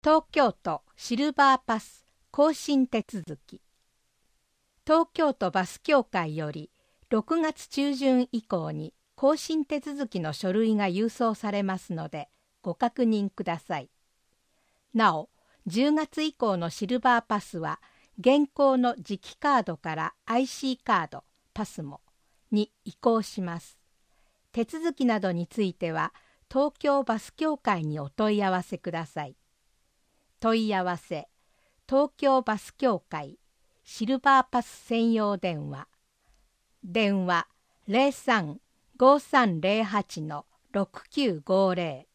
東京都シルバーパス更新手続き。東京都バス協会より6月中旬以降に更新手続きの書類が郵送されますのでご確認ください。なお、10月以降のシルバーパスは現行の磁気カードから IC カード、パスモに移行します。手続きなどについては東京バス協会にお問い合わせください。問い合わせ、東京バス協会シルバーパス専用電話。電話03-5308-6950